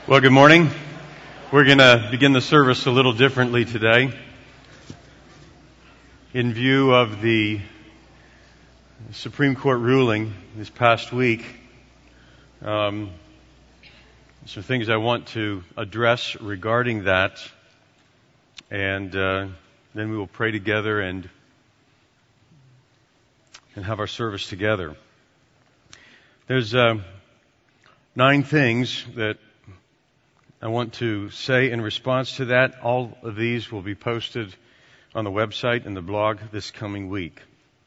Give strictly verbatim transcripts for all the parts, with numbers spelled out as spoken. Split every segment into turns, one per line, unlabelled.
Well, good morning. We're going to begin the service a little differently today. In view of the Supreme Court ruling this past week, um, some things I want to address regarding that, and uh, then we will pray together and and have our service together. There's uh, nine things that I want to say in response to that. All of these will be posted on the website and the blog this coming week.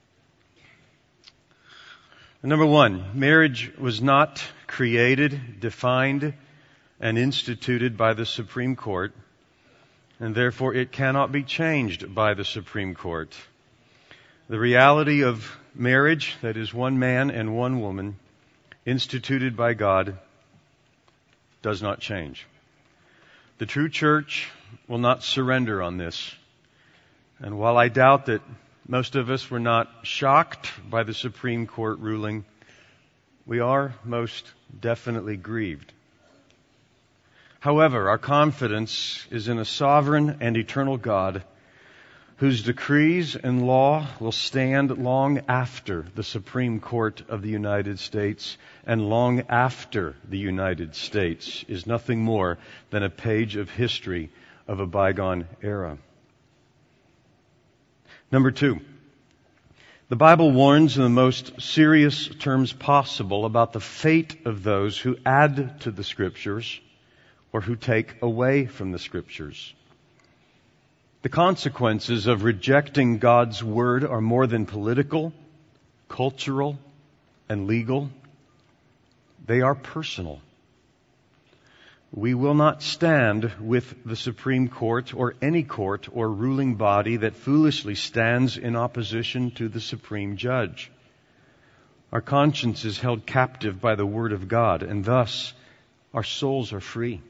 Number one, marriage was not created, defined, and instituted by the Supreme Court, and therefore it cannot be changed by the Supreme Court. The reality of marriage, that is one man and one woman, instituted by God, does not change. The true church will not surrender on this. And while I doubt that most of us were not shocked by the Supreme Court ruling, we are most definitely grieved. However, our confidence is in a sovereign and eternal God whose decrees and law will stand long after the Supreme Court of the United States and long after the United States is nothing more than a page of history of a bygone era. Number two, the Bible warns in the most serious terms possible about the fate of those who add to the Scriptures or who take away from the Scriptures. The consequences of rejecting God's Word are more than political, cultural, and legal. They are personal. We will not stand with the Supreme Court or any court or ruling body that foolishly stands in opposition to the Supreme Judge. Our conscience is held captive by the Word of God, and thus our souls are free.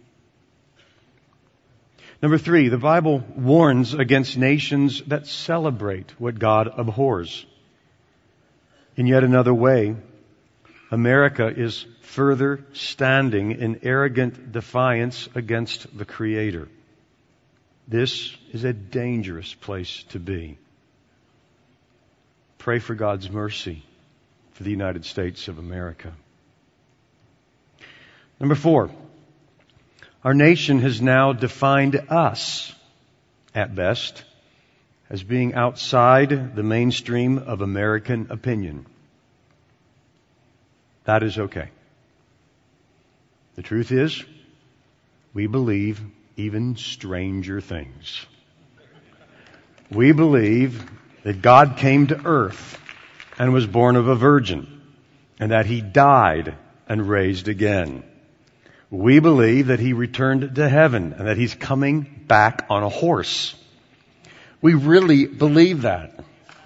Number three, the Bible warns against nations that celebrate what God abhors. In yet another way, America is further standing in arrogant defiance against the Creator. This is a dangerous place to be. Pray for God's mercy for the United States of America. Number four, our nation has now defined us, at best, as being outside the mainstream of American opinion. That is okay. The truth is, we believe even stranger things. We believe that God came to earth and was born of a virgin, and that He died and raised again. We believe that He returned to heaven and that He's coming back on a horse. We really believe that.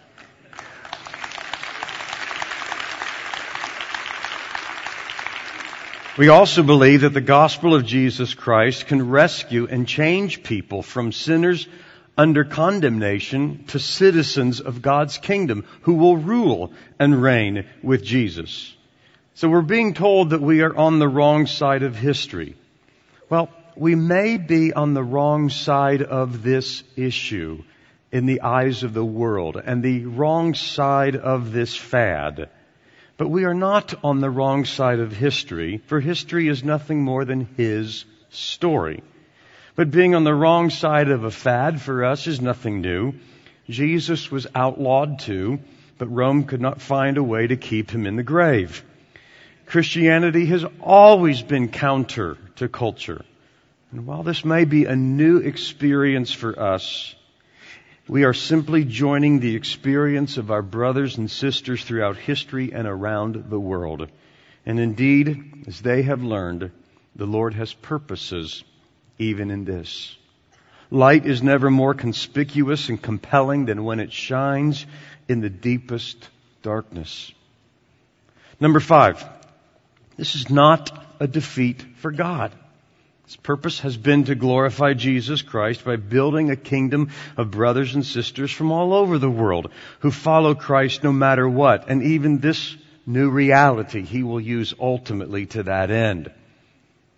We also believe that the gospel of Jesus Christ can rescue and change people from sinners under condemnation to citizens of God's kingdom who will rule and reign with Jesus. So we're being told that we are on the wrong side of history. Well, we may be on the wrong side of this issue in the eyes of the world and the wrong side of this fad. But we are not on the wrong side of history, for history is nothing more than His story. But being on the wrong side of a fad for us is nothing new. Jesus was outlawed too, but Rome could not find a way to keep Him in the grave. Christianity has always been counter to culture. And while this may be a new experience for us, we are simply joining the experience of our brothers and sisters throughout history and around the world. And indeed, as they have learned, the Lord has purposes even in this. Light is never more conspicuous and compelling than when it shines in the deepest darkness. Number five, this is not a defeat for God. His purpose has been to glorify Jesus Christ by building a kingdom of brothers and sisters from all over the world who follow Christ no matter what. And even this new reality He will use ultimately to that end.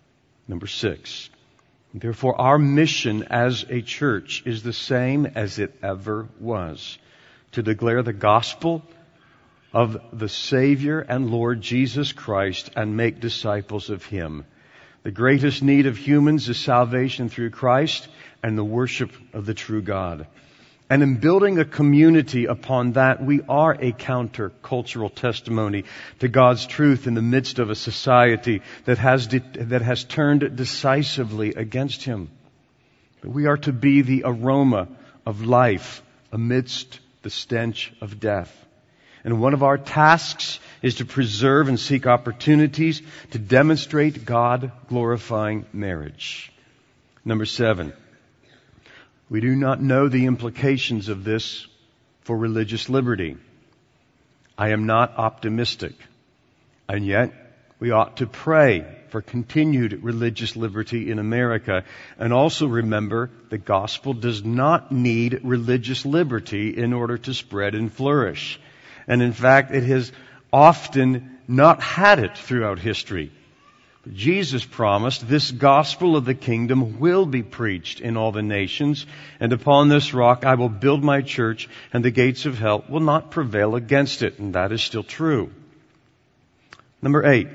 Number six, therefore our mission as a church is the same as it ever was, to declare the gospel of the Savior and Lord Jesus Christ and make disciples of Him. The greatest need of humans is salvation through Christ and the worship of the true God. And in building a community upon that, we are a counter-cultural testimony to God's truth in the midst of a society that has de- that has turned decisively against Him. But we are to be the aroma of life amidst the stench of death. And one of our tasks is to preserve and seek opportunities to demonstrate God-glorifying marriage. Number seven, we do not know the implications of this for religious liberty. I am not optimistic. And yet, we ought to pray for continued religious liberty in America, and also remember the gospel does not need religious liberty in order to spread and flourish. And in fact, it has often not had it throughout history. But Jesus promised this gospel of the kingdom will be preached in all the nations, and upon this rock I will build my church, and the gates of hell will not prevail against it. And that is still true. Number eight,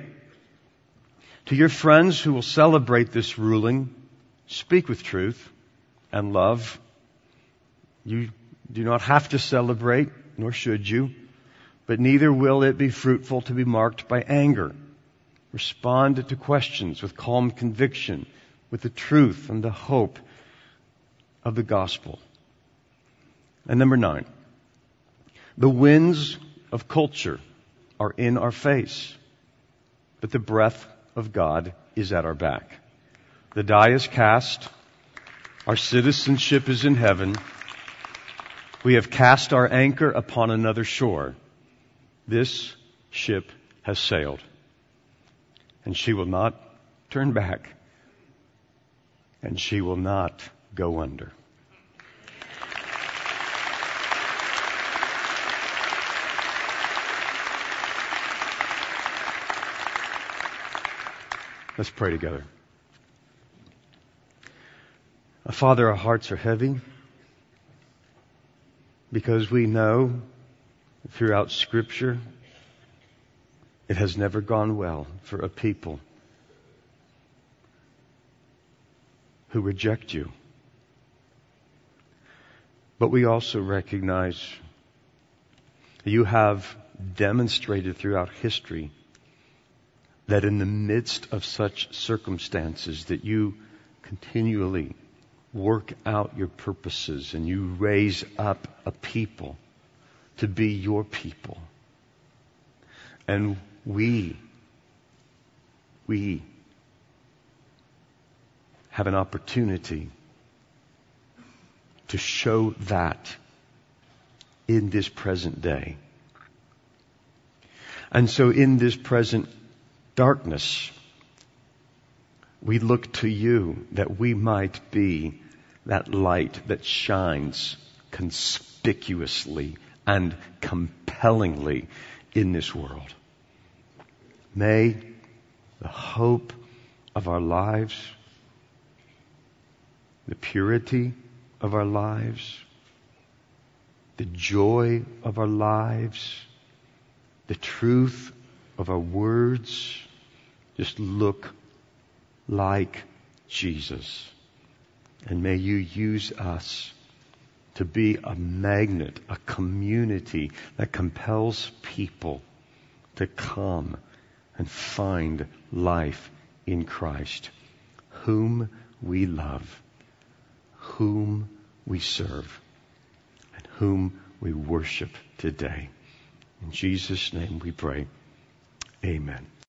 to your friends who will celebrate this ruling, speak with truth and love. You do not have to celebrate, nor should you. But neither will it be fruitful to be marked by anger. Respond to questions with calm conviction, with the truth and the hope of the gospel. And number nine, the winds of culture are in our face, but the breath of God is at our back. The die is cast. Our citizenship is in heaven. We have cast our anchor upon another shore. This ship has sailed, and she will not turn back, and she will not go under. Let's pray together. Father, our hearts are heavy because we know throughout Scripture, it has never gone well for a people who reject you. But we also recognize that you have demonstrated throughout history that in the midst of such circumstances that you continually work out your purposes and you raise up a people to be your people. And we, we have an opportunity to show that in this present day. And so in this present darkness, we look to you that we might be that light that shines conspicuously and compellingly in this world. May the hope of our lives, the purity of our lives, the joy of our lives, the truth of our words just look like Jesus. And may you use us to be a magnet, a community that compels people to come and find life in Christ, whom we love, whom we serve, and whom we worship today. In Jesus' name we pray. Amen.